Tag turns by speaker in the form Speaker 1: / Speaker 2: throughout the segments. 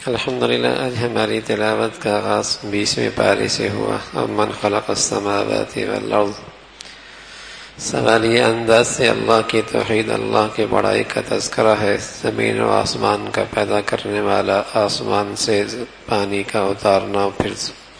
Speaker 1: الحمدللہ آج ہماری تلاوت کا آغاز 20ویں پارے سے ہوا. اب من خلق السماوات والارض. سوال یہ انداز سے اللہ کی توحید، اللہ کی بڑائی کا تذکرہ ہے. زمین و آسمان کا پیدا کرنے والا، آسمان سے پانی کا اتارنا، پھر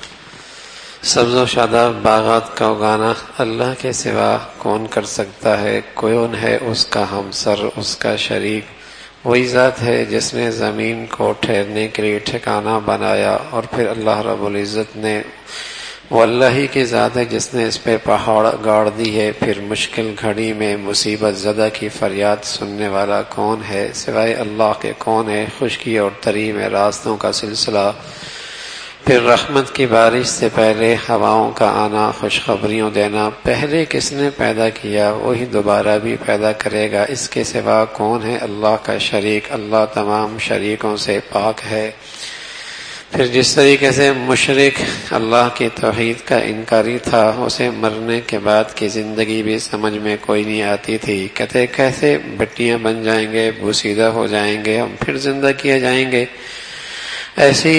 Speaker 1: سبز و شاداب باغات کا اگانا اللہ کے سوا کون کر سکتا ہے؟ کون ہے اس کا ہمسر، اس کا شریک؟ وہی ذات ہے جس نے زمین کو ٹھہرنے کے لیے ٹھکانہ بنایا، اور پھر اللہ رب العزت نے، وہ اللہ ہی کی ذات ہے جس نے اس پہ پہاڑ گاڑ دی ہے. پھر مشکل گھڑی میں مصیبت زدہ کی فریاد سننے والا کون ہے سوائے اللہ کے؟ کون ہے؟ خشکی اور تری میں راستوں کا سلسلہ، پھر رحمت کی بارش سے پہلے ہواؤں کا آنا، خوشخبریوں دینا. پہلے کس نے پیدا کیا وہی دوبارہ بھی پیدا کرے گا. اس کے سوا کون ہے اللہ کا شریک؟ اللہ تمام شریکوں سے پاک ہے. پھر جس طریقے سے مشرک اللہ کی توحید کا انکاری تھا، اسے مرنے کے بعد کی زندگی بھی سمجھ میں کوئی نہیں آتی تھی. کہتے کیسے بٹیاں بن جائیں گے، بوسیدہ ہو جائیں گے، ہم پھر زندہ کیے جائیں گے. ایسی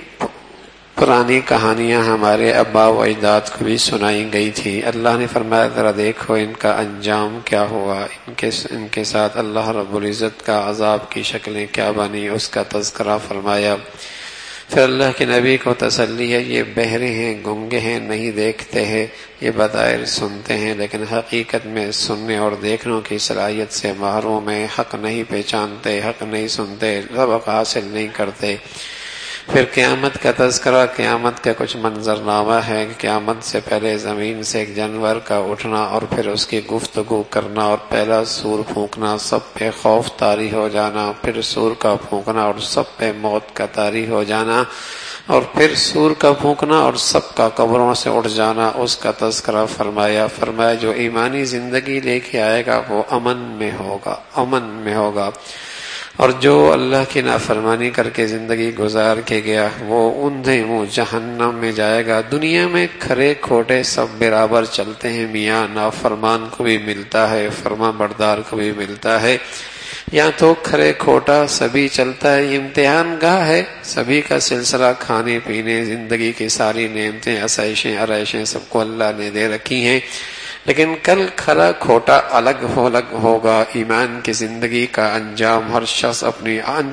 Speaker 1: پرانی کہانیاں ہمارے ابا و اجداد کو بھی سنائی گئی تھی. اللہ نے فرمایا ذرا دیکھو ان کا انجام کیا ہوا، ان کے ساتھ اللہ رب العزت کا عذاب کی شکلیں کیا بنی، اس کا تذکرہ فرمایا. پھر اللہ کے نبی کو تسلی ہے، یہ بہرے ہیں، گنگے ہیں، نہیں دیکھتے ہیں، یہ بظاہر سنتے ہیں لیکن حقیقت میں سننے اور دیکھنے کی صلاحیت سے محروم ہیں. حق نہیں پہچانتے، حق نہیں سنتے، سبق حاصل نہیں کرتے. پھر قیامت کا تذکرہ، قیامت کا کچھ منظرنامہ ہے. قیامت سے پہلے زمین سے ایک جانور کا اٹھنا، اور پھر اس کی گفتگو کرنا، اور پہلا سور پھونکنا، سب پہ خوف طاری ہو جانا، پھر سور کا پھونکنا اور سب پہ موت کا طاری ہو جانا، اور پھر سور کا پھونکنا اور سب کا قبروں سے اٹھ جانا. اس کا تذکرہ فرمایا جو ایمانی زندگی لے کے آئے گا وہ امن میں ہوگا، اور جو اللہ کی نافرمانی کر کے زندگی گزار کے گیا وہ اندھے منہ جہنم میں جائے گا. دنیا میں کھرے کھوٹے سب برابر چلتے ہیں میاں، نافرمان کو بھی ملتا ہے، فرما بردار کو بھی ملتا ہے. یا تو کھرے کھوٹا سبھی چلتا ہے. امتحان گاہ ہے، سبھی کا سلسلہ کھانے پینے، زندگی کی ساری نعمتیں، آسائشیں، آرائشیں سب کو اللہ نے دے رکھی ہیں. لیکن کل کھرا کھوٹا الگ ہوگا. ایمان کی زندگی کا انجام ہر شخص اپنی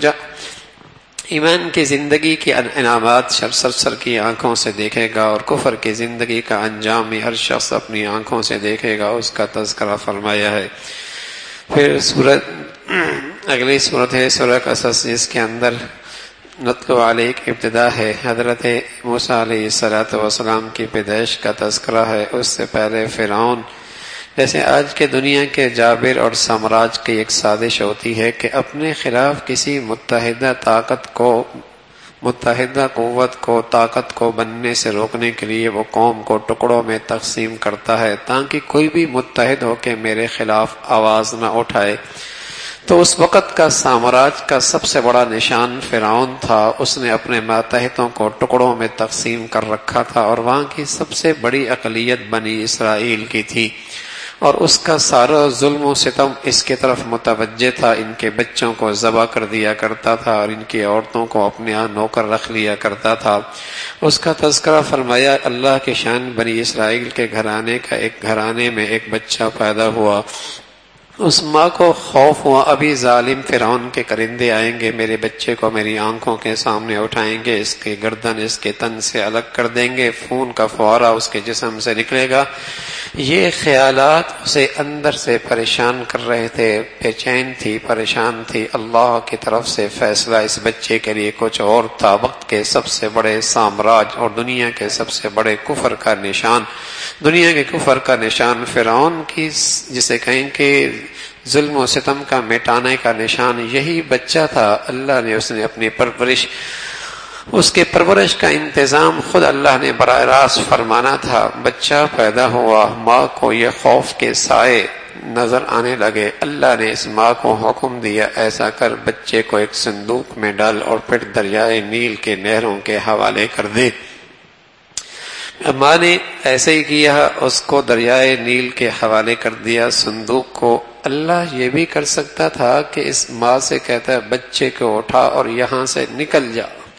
Speaker 1: ایمان کی زندگی کی انعامات سر کی آنکھوں سے دیکھے گا، اور کفر کی زندگی کا انجام بھی ہر شخص اپنی آنکھوں سے دیکھے گا. اس کا تذکرہ فرمایا ہے. پھر اگلی صورت ہے سورہ قصص، جس کے اندر نتلو علیک ابتدا ہے. حضرت موسیٰ علیہ السلام کی پیدائش کا تذکرہ ہے. اس سے پہلے فرعون، جیسے آج کے دنیا کے جابر اور سامراج کی ایک سازش ہوتی ہے کہ اپنے خلاف کسی متحدہ قوت کو، طاقت کو بننے سے روکنے کے لیے وہ قوم کو ٹکڑوں میں تقسیم کرتا ہے تاکہ کوئی بھی متحد ہو کے میرے خلاف آواز نہ اٹھائے. تو اس وقت کا سامراج کا سب سے بڑا نشان فرعون تھا. اس نے اپنے ماتحتوں کو ٹکڑوں میں تقسیم کر رکھا تھا، اور وہاں کی سب سے بڑی اقلیت بنی اسرائیل کی تھی، اور اس کا سارا ظلم و ستم اس کی طرف متوجہ تھا. ان کے بچوں کو ذبح کر دیا کرتا تھا، اور ان کی عورتوں کو اپنے یہاں نوکر رکھ لیا کرتا تھا. اس کا تذکرہ فرمایا. اللہ کی شان بنی اسرائیل کے گھرانے میں ایک بچہ پیدا ہوا. اس ماں کو خوف ہوا ابھی ظالم فرعون کے کرندے آئیں گے، میرے بچے کو میری آنکھوں کے سامنے اٹھائیں گے، اس کی گردن اس کے تن سے الگ کر دیں گے، خون کا فوارہ اس کے جسم سے نکلے گا. یہ خیالات اسے اندر سے پریشان کر رہے تھے. بے چین تھی، پریشان تھی. اللہ کی طرف سے فیصلہ اس بچے کے لیے کچھ اور تھا. وقت کے سب سے بڑے سامراج اور دنیا کے سب سے بڑے کفر کا نشان، دنیا کے کفر کا نشان فرعون کی، جسے کہیں کہ ظلم و ستم کا مٹانے کا نشان یہی بچہ تھا. اللہ نے اپنی اس کے پرورش کا انتظام خود اللہ نے براہ راست فرمانا تھا. بچہ پیدا ہوا، ماں کو یہ خوف کے سائے نظر آنے لگے. اللہ نے اس ماں کو حکم دیا ایسا کر، بچے کو ایک صندوق میں ڈال اور پھر دریائے نیل کے نہروں کے حوالے کر دے. ماں نے ایسے ہی کیا، اس کو دریائے نیل کے حوالے کر دیا صندوق کو. اللہ یہ بھی کر سکتا تھا کہ اس ماں سے کہتا ہے بچے کو اٹھا اور یہاں سے نکل جا،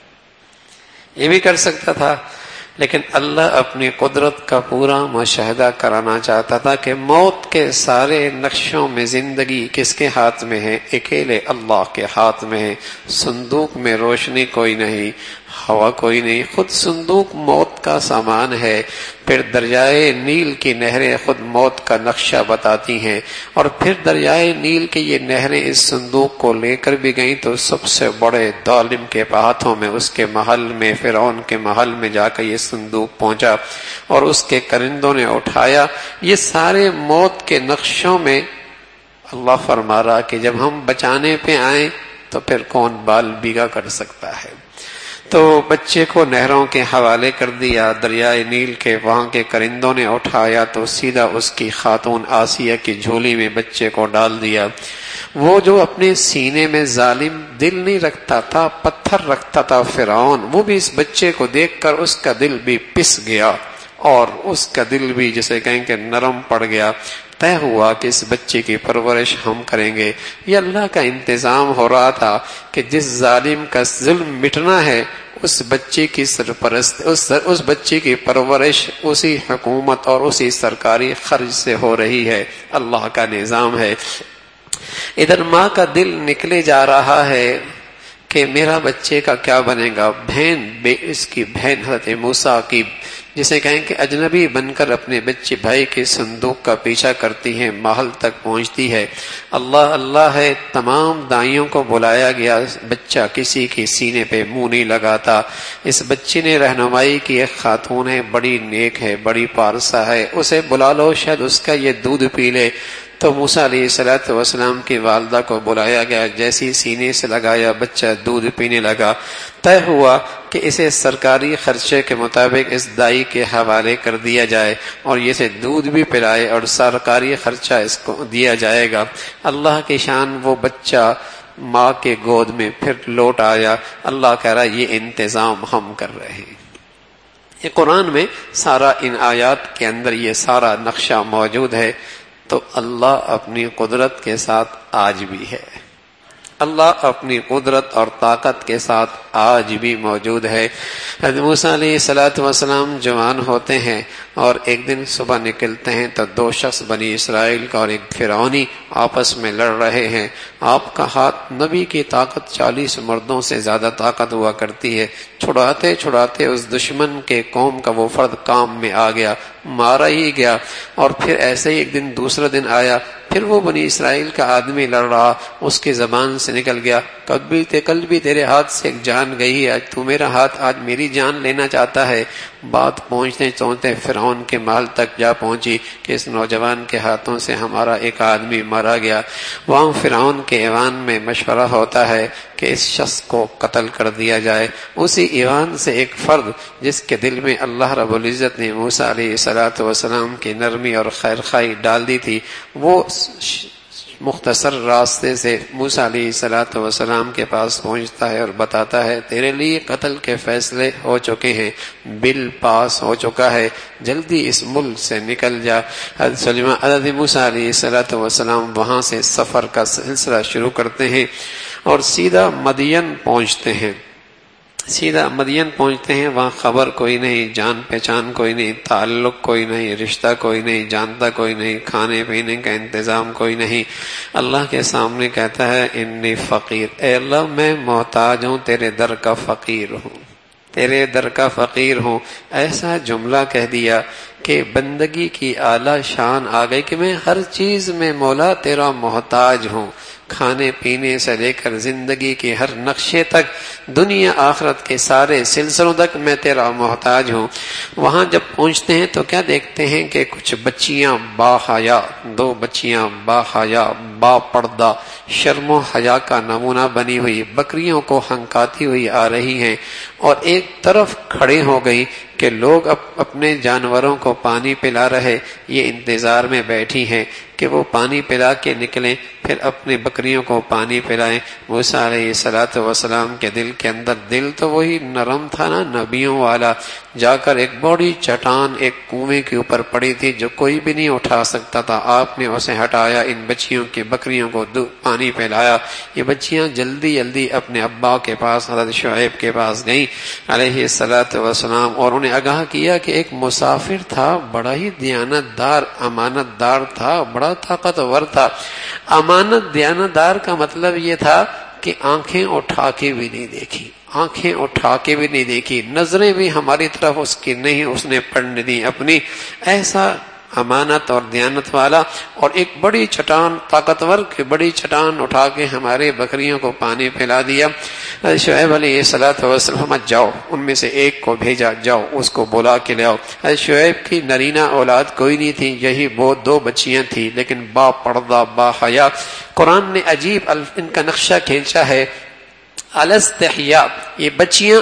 Speaker 1: یہ بھی کر سکتا تھا، لیکن اللہ اپنی قدرت کا پورا مشاہدہ کرانا چاہتا تھا کہ موت کے سارے نقشوں میں زندگی کس کے ہاتھ میں ہے؟ اکیلے اللہ کے ہاتھ میں ہے۔ صندوق میں روشنی کوئی نہیں، ہوا کوئی نہیں، خود صندوق موت کا سامان ہے۔ پھر دریائے نیل کی نہریں خود موت کا نقشہ بتاتی ہیں، اور پھر دریائے نیل کی یہ نہریں اس صندوق کو لے کر بھی گئیں تو سب سے بڑے ظالم کے ہاتھوں میں، اس کے محل میں، فرعون کے محل میں جا کر یہ صندوق پہنچا اور اس کے کرندوں نے اٹھایا۔ یہ سارے موت کے نقشوں میں اللہ فرما رہا کہ جب ہم بچانے پہ آئیں تو پھر کون بال بیگا کر سکتا ہے۔ تو بچے کو نہروں کے حوالے کر دیا، دریائے نیل کے وہاں کے کرندوں نے اٹھایا تو سیدھا اس کی خاتون آسیہ کی جھولی میں بچے کو ڈال دیا۔ وہ جو اپنے سینے میں ظالم دل نہیں رکھتا تھا، پتھر رکھتا تھا فرعون، وہ بھی اس بچے کو دیکھ کر اس کا دل بھی پس گیا اور اس کا دل بھی جسے کہیں کہ نرم پڑ گیا۔ طے ہوا کہ اس بچے کی پرورش ہم کریں گے۔ یہ اللہ کا انتظام ہو رہا تھا کہ جس ظالم کا ظلم مٹنا ہے اس بچے کی سرپرست اس بچے کی پرورش اسی حکومت اور اسی سرکاری خرچ سے ہو رہی ہے۔ اللہ کا نظام ہے۔ ادھر ماں کا دل نکلے جا رہا ہے کہ میرا بچے کا کیا بنے گا۔ اس کی بہن حضرت موسیٰ کی جسے کہیں کہ اجنبی بن کر اپنے بچے بھائی کے صندوق کا پیچھا کرتی ہے، محل تک پہنچتی ہے۔ اللہ اللہ ہے، تمام دائیوں کو بلایا گیا، بچہ کسی کے سینے پہ منہ نہیں لگاتا۔ اس بچے نے رہنمائی کی، ایک خاتون ہے، بڑی نیک ہے، بڑی پارسا ہے، اسے بلا لو، شاید اس کا یہ دودھ پی لے۔ تو موسیٰ علیہ السلام کی والدہ کو بلایا گیا، جیسی سینے سے لگایا بچہ دودھ پینے لگا۔ طے ہوا کہ اسے سرکاری خرچے کے مطابق اس دائی کے حوالے کر دیا جائے اور یہ اسے دودھ بھی پلائے اور سرکاری خرچہ اس کو دیا جائے گا۔ اللہ کی شان، وہ بچہ ماں کے گود میں پھر لوٹ آیا۔ اللہ کہہ رہا یہ انتظام ہم کر رہے ہیں۔ یہ قرآن میں سارا، ان آیات کے اندر یہ سارا نقشہ موجود ہے۔ تو اللہ اپنی قدرت کے ساتھ آج بھی ہے، اللہ اپنی قدرت اور طاقت کے ساتھ آج بھی موجود ہے۔ حضرت موسیٰ علیہ السلام جوان ہوتے ہیں اور ایک دن صبح نکلتے ہیں تو دو شخص بنی اسرائیل کا اور ایک فرعونی آپس میں لڑ رہے ہیں۔ آپ کا ہاتھ، نبی کی طاقت 40 مردوں سے زیادہ طاقت ہوا کرتی ہے، چھڑاتے چھڑاتے اس دشمن کے قوم کا وہ فرد کام میں آ گیا، مارا ہی گیا۔ اور پھر ایسے ہی ایک دن، دوسرا دن آیا، پھر وہ بنی اسرائیل کا آدمی لڑ رہا، اس کی زبان سے نکل گیا، کل بھی تیرے ہاتھ سے ایک جان گئی، آج تو میرا ہاتھ، آج میری جان لینا چاہتا ہے۔ بات پہنچتے پہنچتے فرعون کے محل تک جا پہنچی کہ اس نوجوان کے ہاتھوں سے ہمارا ایک آدمی مارا گیا۔ وہاں فرعون کے ایوان میں مشورہ ہوتا ہے کہ اس شخص کو قتل کر دیا جائے۔ اسی ایوان سے ایک فرد جس کے دل میں اللہ رب العزت نے موسیٰ علیہ السلام کی نرمی اور خیرخواہی ڈال دی تھی، وہ مختصر راستے سے موسیٰ علیہ السلام کے پاس پہنچتا ہے اور بتاتا ہے تیرے لیے قتل کے فیصلے ہو چکے ہیں، بل پاس ہو چکا ہے، جلدی اس ملک سے نکل جا۔ حضرت موسیٰ علیہ السلام وہاں سے سفر کا سلسلہ شروع کرتے ہیں اور سیدھا مدین پہنچتے ہیں۔ وہاں خبر کوئی نہیں، جان پہچان کوئی نہیں، تعلق کوئی نہیں، رشتہ کوئی نہیں، جانتا کوئی نہیں، کھانے پینے کا انتظام کوئی نہیں۔ اللہ کے سامنے کہتا ہے انی فقیر، اے اللہ میں محتاج ہوں، تیرے در کا فقیر ہوں، تیرے در کا فقیر ہوں۔ ایسا جملہ کہہ دیا کہ بندگی کی اعلیٰ شان آ گئی کہ میں ہر چیز میں مولا تیرا محتاج ہوں، کھانے پینے سے لے کر زندگی کے ہر نقشے تک، دنیا آخرت کے سارے سلسلوں تک میں تیرا محتاج ہوں۔ وہاں جب پہنچتے ہیں تو کیا دیکھتے ہیں کہ کچھ بچیاں با حیا، 2 بچیاں با حیا، با پردہ، شرم و حیا کا نمونہ بنی ہوئی بکریوں کو ہنکاتی ہوئی آ رہی ہیں اور ایک طرف کھڑے ہو گئی کہ لوگ اپنے جانوروں کو پانی پلا رہے، یہ انتظار میں بیٹھی ہیں کہ وہ پانی پلا کے نکلیں، پھر اپنی بکریوں کو پانی پلائیں۔ موسیٰ علیہ السلام کے دل کے اندر، دل تو وہی نرم تھا نا نبیوں والا، جا کر ایک بڑی چٹان ایک کنویں کے اوپر پڑی تھی جو کوئی بھی نہیں اٹھا سکتا تھا، آپ نے اسے ہٹایا، ان بچیوں کی بکریوں کو پانی پلایا۔ یہ بچیاں جلدی جلدی اپنے ابا کے پاس حضرت شعیب کے پاس گئیں علیہ السلام، اور انہیں آگاہ کیا کہ ایک مسافر تھا، بڑا ہی دیانت دار امانت دار تھا، بڑا طاقتور تھا۔ امانت دیانت دار کا مطلب یہ تھا کہ آنکھیں اٹھا کے بھی نہیں دیکھی، آنکھیں اٹھا کے بھی نہیں دیکھی، نظریں بھی ہماری طرف اس کی نہیں اس نے پڑنے دی اپنی، ایسا امانت اور دیانت والا۔ اور ایک بڑی چٹان، طاقتور کی بڑی چٹان اٹھا کے ہمارے بکریوں کو پانی پلا دیا۔ شعیب علیہ السلام جاؤ، ان میں سے ایک کو بھیجا، جاؤ اس کو بلا کے لاؤ۔ شعیب کی نرینہ اولاد کوئی نہیں تھی، یہی وہ دو بچیاں تھیں، لیکن با پردہ با حیا۔ قرآن نے عجیب ان کا نقشہ کھینچا ہے، الاستحیا، یہ بچیاں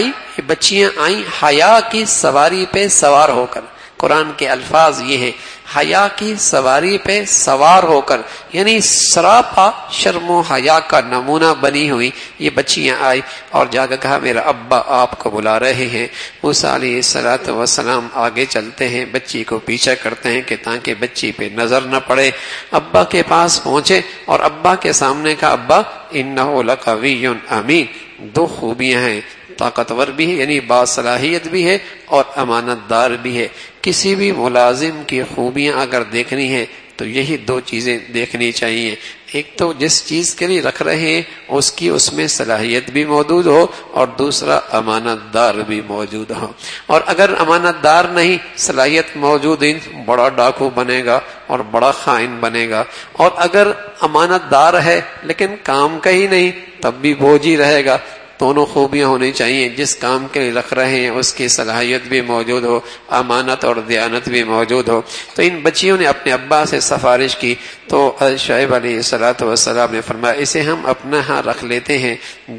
Speaker 1: آئیں حیا کی سواری پہ سوار ہو کر۔ قرآن کے الفاظ یہ ہیں، حیا کی سواری پہ سوار ہو کر، یعنی سراپا شرم و حیا کا نمونہ بنی ہوئی یہ بچیاں آئی اور جا کر کہا میرا ابا آپ کو بلا رہے ہیں۔ موسیٰ علیہ السلام آگے چلتے ہیں، بچی کو پیچھا کرتے ہیں کہ تاکہ بچی پہ نظر نہ پڑے۔ ابا کے پاس پہنچے اور ابا کے سامنے کہا ابا انہ لقوی امین، دو خوبیاں ہیں، طاقتور بھی ہے یعنی باصلاحیت بھی ہے اور امانت دار بھی ہے۔ کسی بھی ملازم کی خوبیاں اگر دیکھنی ہے تو یہی دو چیزیں دیکھنی چاہیے، ایک تو جس چیز کے لیے رکھ رہے ہیں اس میں صلاحیت بھی موجود ہو، اور دوسرا امانت دار بھی موجود ہو۔ اور اگر امانت دار نہیں، صلاحیت موجود ہے، بڑا ڈاکو بنے گا اور بڑا خائن بنے گا، اور اگر امانت دار ہے لیکن کام کا ہی نہیں تب بھی بوجھ ہی رہے گا۔ دونوں خوبیاں ہونی چاہیے، جس کام کے لیے رکھ رہے ہیں اس کی صلاحیت بھی موجود ہو، امانت اور دیانت بھی موجود ہو۔ تو ان بچیوں نے اپنے ابا سے سفارش کی تو شعیب علیہ السلام نے فرمایا اسے ہم اپنا ہاں رکھ لیتے ہیں،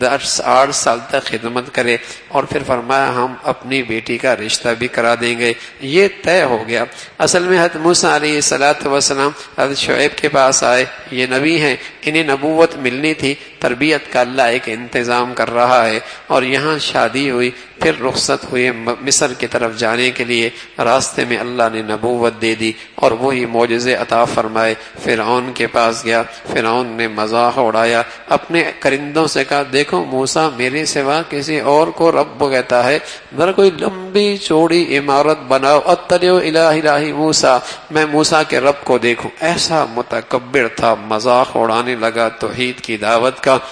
Speaker 1: 8 سال تک خدمت کرے، اور پھر فرمایا ہم اپنی بیٹی کا رشتہ بھی کرا دیں گے۔ یہ طے ہو گیا۔ اصل میں حضرت موسیٰ علیہ السلام حضرت شعیب کے پاس آئے، یہ نبی ہیں، انہیں نبوت ملنی تھی، تربیت کا اللہ ایک انتظام کر رہا ہے، اور یہاں شادی ہوئی، پھر رخصت ہوئے مصر کی طرف جانے کے لیے، راستے میں اللہ نے نبوت دے دی اور وہی معجزے عطا فرمائے۔ فرعون کے پاس گیا، فرعون نے مذاق اڑایا، اپنے کرندوں سے کہا دیکھو موسیٰ میرے سوا کسی اور کو رب کہتا ہے، ذرا کوئی لمبی چوڑی عمارت بناؤ، اطلع الہ الہ موسیٰ، میں موسیٰ کے رب کو دیکھوں۔ ایسا متکبر تھا، مذاق اڑانے لگا توحید کی دعوت کا۔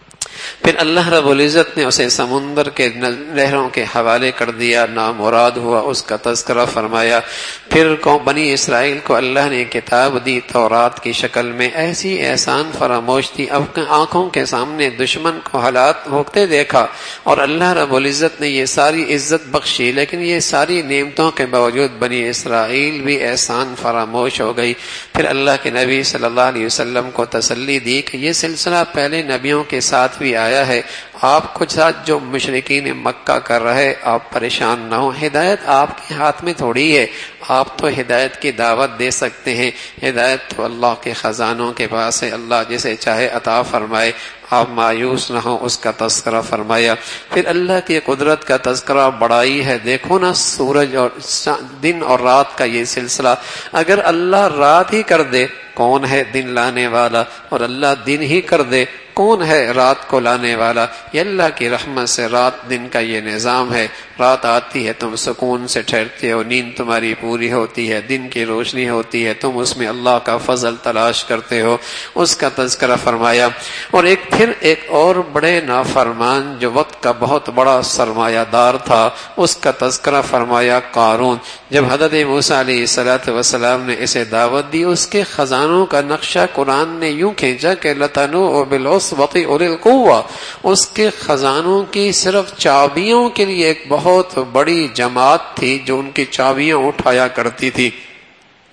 Speaker 1: پھر اللہ رب العزت نے اسے سمندر کے نہروں کے حوالے کر دیا، نامراد ہوا، اس کا تذکرہ فرمایا۔ پھر بنی اسرائیل کو اللہ نے کتاب دی تورات کی شکل میں، ایسی احسان فراموش تھی، اپنے آنکھوں کے سامنے دشمن کو حالات ہوتے دیکھا، اور اللہ رب العزت نے یہ ساری عزت بخشی، لیکن یہ ساری نعمتوں کے باوجود بنی اسرائیل بھی احسان فراموش ہو گئی۔ پھر اللہ کے نبی صلی اللہ علیہ وسلم کو تسلی دی کہ یہ سلسلہ پہلے نبیوں کے ساتھ بھی آیا ہے، آپ کچھ ساتھ جو مشرکین مکہ کر رہے آپ پریشان نہ ہو، ہدایت آپ کے ہاتھ میں تھوڑی ہے، آپ تو ہدایت کی دعوت دے سکتے ہیں، ہدایت تو اللہ کے خزانوں کے پاس ہے، اللہ جسے چاہے عطا فرمائے، آپ مایوس نہ ہو، اس کا تذکرہ فرمایا۔ پھر اللہ کی قدرت کا تذکرہ بڑائی ہے، دیکھو نا سورج اور دن اور رات کا یہ سلسلہ، اگر اللہ رات ہی کر دے کون ہے دن لانے والا، اور اللہ دن ہی کر دے کون ہے رات کو لانے والا؟ یہ اللہ کی رحمت سے رات دن کا یہ نظام ہے، رات آتی ہے تم سکون سے ٹھہرتے ہو، نیند تمہاری پوری ہوتی ہے، دن کی روشنی ہوتی ہے، تم اس میں اللہ کا فضل تلاش کرتے ہو، اس کا تذکرہ فرمایا۔ اور پھر ایک اور بڑے نافرمان جو وقت کا بہت بڑا سرمایہ دار تھا، اس کا تذکرہ فرمایا، قارون۔ جب حضرت موسیٰ علیہ السلام نے اسے دعوت دی، اس کے خزانوں کا نقشہ قرآن نے یوں کھینچا کہ لَتَنُوءُ بِالْعُصْبَةِ أُولِي الْقُوَّةِ، اس کے خزانوں کی صرف چابیوں کے لیے ایک بہت بڑی جماعت تھی جو ان کی چابیاں اٹھایا کرتی تھی۔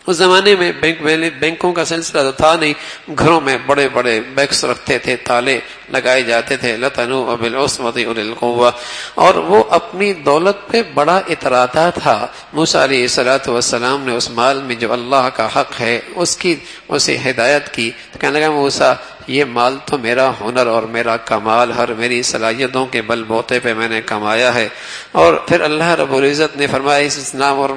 Speaker 1: اس زمانے میں بینکوں کا سلسلہ تو تھا نہیں، گھروں میں بڑے بڑے بینکس رکھتے تھے، تالے لگائے جاتے تھے، لَتَنُوءَ بِالْعُصْبَةِ أُولِي الْقُوَّةِ، اور وہ اپنی دولت پہ بڑا اتراتا تھا۔ موسیٰ علیہ الصلوۃ والسلام نے اس مال میں جو اللہ کا حق ہے اسے ہدایت کی، تو کہنے لگا موسیٰ یہ مال تو میرا ہنر اور میرا کمال ہر میری صلاحیتوں کے بل بوتے پہ میں نے کمایا ہے۔ اور پھر اللہ رب العزت نے فرمایا اس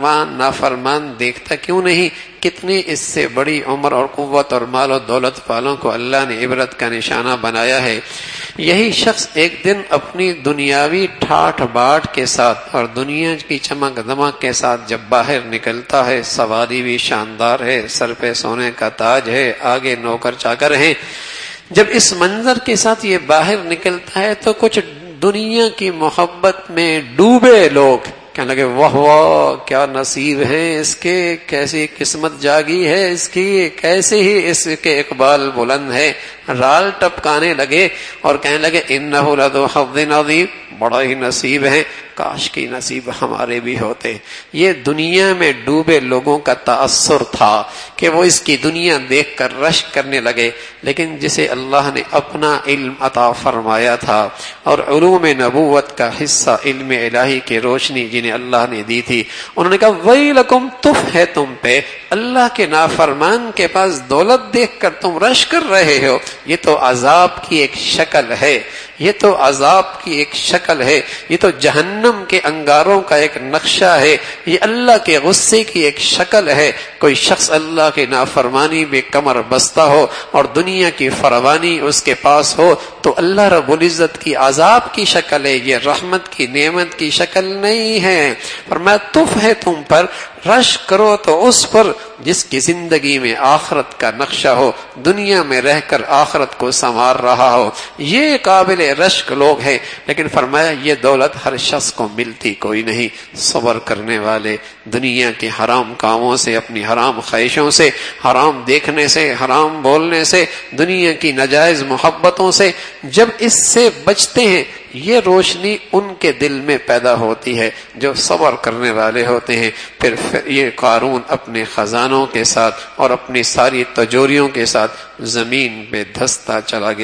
Speaker 1: نافرمان دیکھتا کیوں نہیں کتنی اس سے بڑی عمر اور قوت اور مال و دولت والوں کو اللہ نے عبرت کا نشانہ بنایا ہے۔ یہی شخص ایک دن اپنی دنیاوی ٹھاٹھ باٹ کے ساتھ اور دنیا کی چمک دمک کے ساتھ جب باہر نکلتا ہے، سواری بھی شاندار ہے، سر پہ سونے کا تاج ہے، آگے نوکر چاکر ہیں، جب اس منظر کے ساتھ یہ باہر نکلتا ہے تو کچھ دنیا کی محبت میں ڈوبے لوگ کہنے لگے واہ واہ کیا نصیب ہے اس کے، کیسی قسمت جاگی ہے اس کی، کیسے ہی اس کے اقبال بلند ہے، رال ٹپکانے لگے اور کہنے لگے انہ لذو حظ عظیم، بڑا ہی نصیب ہے، کاش کی نصیب ہمارے بھی ہوتے۔ یہ دنیا میں ڈوبے لوگوں کا تأثر تھا کہ وہ اس کی دنیا دیکھ کر رشک کرنے لگے، لیکن جسے اللہ نے اپنا علم عطا فرمایا تھا اور علوم نبوت کا حصہ علم الہی کی روشنی جنہیں اللہ نے دی تھی، انہوں نے کہا ویلکم، تف ہے تم پہ، اللہ کے نافرمان کے پاس دولت دیکھ کر تم رشک کر رہے ہو، یہ تو عذاب کی ایک شکل ہے، یہ تو عذاب کی ایک شکل ہے، یہ تو جہنم کے انگاروں کا ایک نقشہ ہے، یہ اللہ کے غصے کی ایک شکل ہے۔ کوئی شخص اللہ کی نافرمانی میں کمر بستہ ہو اور دنیا کی فراوانی اس کے پاس ہو تو اللہ رب العزت کی عذاب کی شکل ہے، یہ رحمت کی نعمت کی شکل نہیں ہے۔ فرمایا تف ہے تم پر، رشک کرو تو اس پر جس کی زندگی میں آخرت کا نقشہ ہو، دنیا میں رہ کر آخرت کو سنوار رہا ہو، یہ قابل رشک لوگ ہیں۔ لیکن فرمایا یہ دولت ہر شخص کو ملتی کوئی نہیں، صبر کرنے والے دنیا کے حرام کاموں سے، اپنی حرام خواہشوں سے، حرام دیکھنے سے، حرام بولنے سے، دنیا کی ناجائز محبتوں سے جب اس سے بچتے ہیں، یہ روشنی ان کے دل میں پیدا ہوتی ہے جو صبر کرنے والے ہوتے ہیں۔ پھر یہ قارون اپنے خزانوں کے ساتھ اور اپنی ساری تجوریوں کے ساتھ زمین پہ دھستا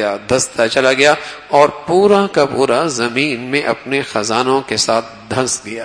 Speaker 1: چلا گیا اور پورا کا پورا زمین میں اپنے خزانوں کے ساتھ دھنس گیا۔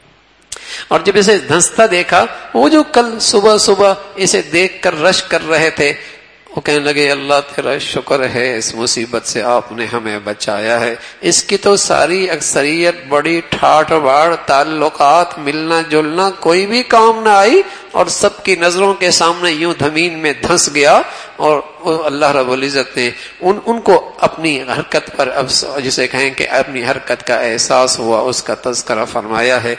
Speaker 1: اور جب اسے دھنستا دیکھا، وہ جو کل صبح اسے دیکھ کر رشک کر رہے تھے، وہ کہنے لگے اللہ تیرا شکر ہے اس مصیبت سے آپ نے ہمیں بچایا ہے، اس کی تو ساری اکثریت بڑی ٹھاٹ باڑ تعلقات ملنا جلنا کوئی بھی کام نہ آئی اور سب کی نظروں کے سامنے یوں زمین میں دھنس گیا۔ اور اللہ رب العزت نے ان کو اپنی حرکت پر جسے کہیں کہ اپنی حرکت کا احساس ہوا، اس کا تذکرہ فرمایا ہے۔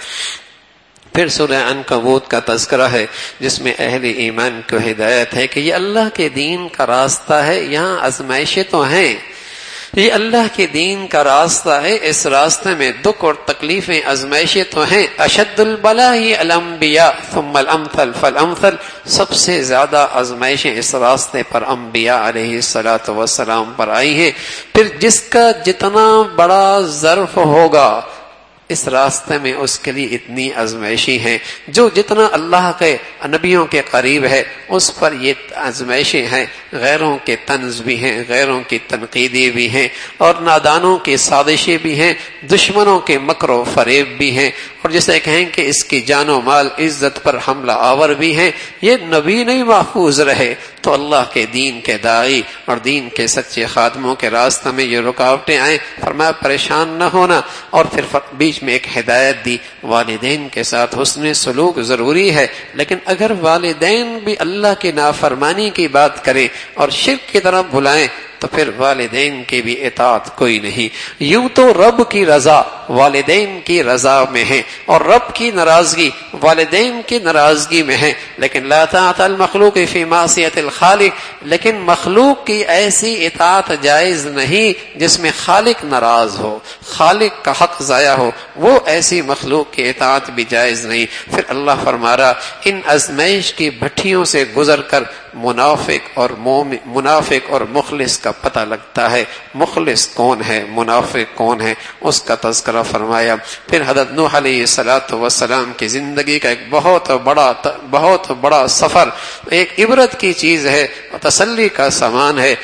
Speaker 1: پھر سورہ عنکبوت کا تذکرہ ہے جس میں اہل ایمان کو ہدایت ہے کہ یہ اللہ کے دین کا راستہ ہے، یہاں آزمائشیں تو ہیں، یہ اللہ کے دین کا راستہ ہے، اس راستے میں دکھ اور تکلیفیں آزمائشیں تو ہیں۔ اشد البلاء الانبیاء ثم الامثل فالامثل، سب سے زیادہ آزمائشیں اس راستے پر انبیاء علیہ الصلوۃ والسلام پر آئی ہیں۔ پھر جس کا جتنا بڑا ظرف ہوگا اس راستے میں اس کے لیے اتنی آزمائشیں ہیں، جو جتنا اللہ کے نبیوں کے قریب ہے اس پر یہ آزمائشیں ہیں، غیروں کے طنز بھی ہیں، غیروں کی تنقیدی بھی ہیں، اور نادانوں کی سازشیں بھی ہیں، دشمنوں کے مکر و فریب بھی ہیں، اور جسے کہیں کہ اس کی جان و مال عزت پر حملہ آور بھی ہیں۔ یہ نبی نہیں محفوظ رہے تو اللہ کے دین کے داعی اور دین کے سچے خادموں کے راستے میں یہ رکاوٹیں آئیں، فرمایا پریشان نہ ہونا۔ اور پھر بیچ میں ایک ہدایت دی، والدین کے ساتھ حسن سلوک ضروری ہے، لیکن اگر والدین بھی اللہ کی نافرمانی کی بات کریں اور شرک کی طرف بلائیں تو پھر والدین کی بھی اطاعت کوئی نہیں۔ یوں تو رب کی رضا والدین کی رضا میں ہے اور رب کی ناراضگی والدین کی ناراضگی میں ہے، لیکن لا طاعت المخلوق فی معصیت الخالق، لیکن مخلوق کی ایسی اطاعت جائز نہیں جس میں خالق ناراض ہو، خالق کا حق ضائع ہو، وہ ایسی مخلوق کی اطاعت بھی جائز نہیں۔ پھر اللہ فرما رہا ان آزمائش کی بھٹیوں سے گزر کر منافق اور مخلص کا پتہ لگتا ہے مخلص کون ہے منافق کون ہے، اس کا تذکرہ فرمایا۔ پھر حضرت نوح علیہ السلام کی زندگی کا ایک بہت بڑا سفر، ایک عبرت کی چیز ہے، تسلی کا سامان ہے۔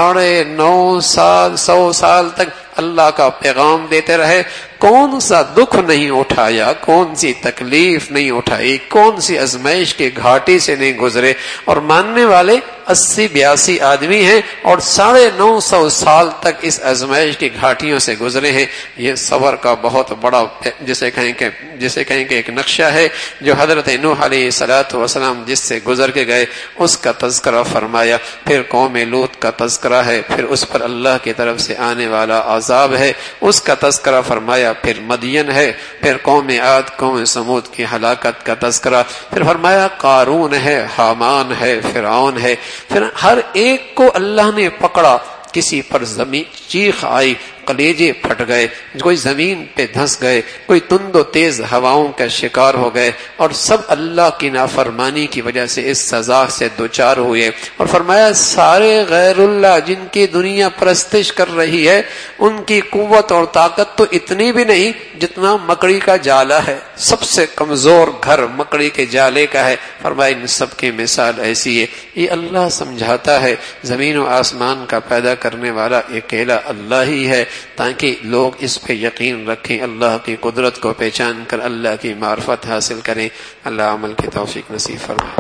Speaker 1: 950 سال تک اللہ کا پیغام دیتے رہے، کون سا دکھ نہیں اٹھایا، کون سی تکلیف نہیں اٹھائی، کون سی آزمائش کی گھاٹی سے نہیں گزرے، اور ماننے والے 80-82 آدمی ہیں اور 950 سال تک اس آزمائش کی گھاٹیوں سے گزرے ہیں۔ یہ صبر کا بہت بڑا جسے کہیں کہ ایک نقشہ ہے جو حضرت نوح علیہ السلام جس سے گزر کے گئے، اس کا تذکرہ فرمایا۔ پھر قوم لوط کا تذکرہ ہے، پھر اس پر اللہ کی طرف سے آنے والا عذاب ہے، اس کا تذکرہ فرمایا۔ پھر مدین ہے، پھر قوم عاد قوم سمود کی ہلاکت کا تذکرہ، پھر فرمایا قارون ہے، حامان ہے، فرعون ہے۔ پھر ہر ایک کو اللہ نے پکڑا، کسی پر زمین چیخ آئی، کلیجے پھٹ گئے، کوئی زمین پہ دھنس گئے، کوئی تند و تیز ہواؤں کا شکار ہو گئے، اور سب اللہ کی نافرمانی کی وجہ سے اس سزا سے دوچار ہوئے۔ اور فرمایا سارے غیر اللہ جن کی دنیا پرستش کر رہی ہے، ان کی قوت اور طاقت تو اتنی بھی نہیں جتنا مکڑی کا جالا ہے، سب سے کمزور گھر مکڑی کے جالے کا ہے۔ فرمایا ان سب کی مثال ایسی ہے۔ یہ اللہ سمجھاتا ہے زمین و آسمان کا پیدا کرنے والا اکیلا اللہ ہی ہے، تاکہ لوگ اس پہ یقین رکھیں، اللہ کی قدرت کو پہچان کر اللہ کی معرفت حاصل کریں۔ اللہ عمل کی توفیق نصیب فرمائے۔